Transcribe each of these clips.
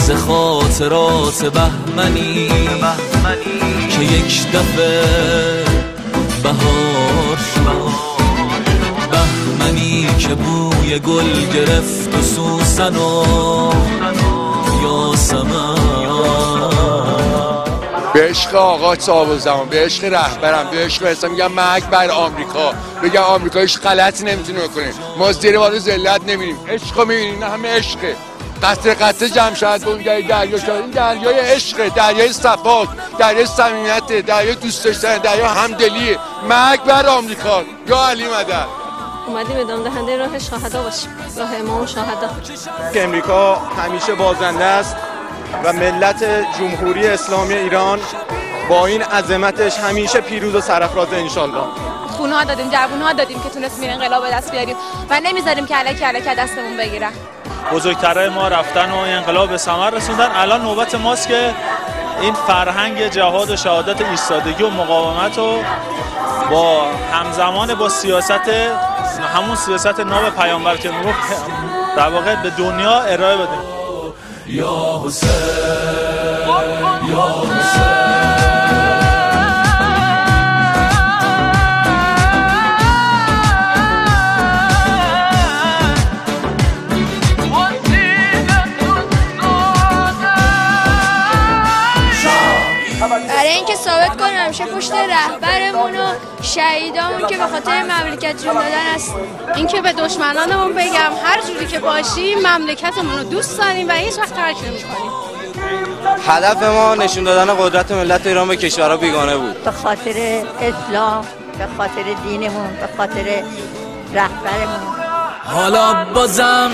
ز خاطرات بهمنی که یک دفعه بهار شد، بهمنی که بوی گل گرفت و سوسن و یاسمن. به عشق آقا صاحب الزمان، به عشق رهبرم، به عشق مثلا میگم مرگ بر آمریکا، بگم آمریکا هیچ غلطی نمیتونه بکنه، ما زیر بار ذلت نمیریم، عشقو میبینیم، نه همه عشقه. قطره جمع شد به اون دریا شد، این دریای عشقه، دریای صفاست، دریای صمیمیته، دریای دوست داشتن، دریای همدلیه. مرگ بر آمریکا. یا علی مدد. اومدیم ادامه دهنده راه شهدا باشیم، راه امام شهدا. که امریکا همیشه بازنده است و ملت جمهوری اسلامی ایران با این عظمتش همیشه پیروز و سرفراز انشالله. خونها دادیم، جوونها دادیم که تونستیم انقلاب به دست بیاریم و نمیذاریم که الکی دستمون بگیرن. بزرگترهای ما رفتن و انقلاب به ثمر رسوندن. الان نوبت ماست که این فرهنگ جهاد و شهادت، ایستادگی و مقاومت رو با همزمان با همون سیاست ناب پیامبر که میگفت در واقع به دنیا ارائه بدیم. یا حسین یا حسین. برای اینکه ثابت کنیم همیشه پشت رهبرمون و شهیدامون که به خاطر مملکت جون دادن هست. اینکه به دشمنانمون بگم هر جوری که باشیم مملکتمون رو دوست داریم و هیچ وقت ترک نمی‌کنیم. هدف ما نشون دادن قدرت ملت ایران به کشورها بیگانه بود. به خاطر اسلام، به خاطر دینمون، به خاطر رهبرمون. حالا بازم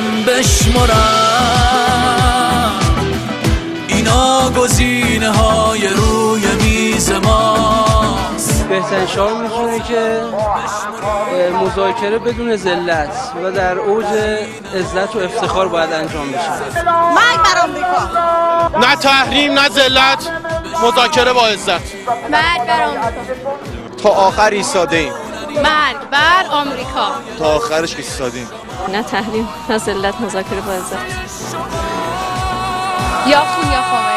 بشمرم اینا گزینه های روی میز ماست. بهترین شعار میتونه که مذاکره بدون ذلت و در اوج عزت و افتخار باید انجام بشه. مرگ بر آمریکا. نه تحریم نه ذلت، مذاکره با عزت. مرگ بر آمریکا. تا آخر ایستاده ایم. مرگ بر آمریکا. تا آخرش ایستاده ایم. نه تحریم نه ذلت، مذاکره با عزت. یا خون یا خامه.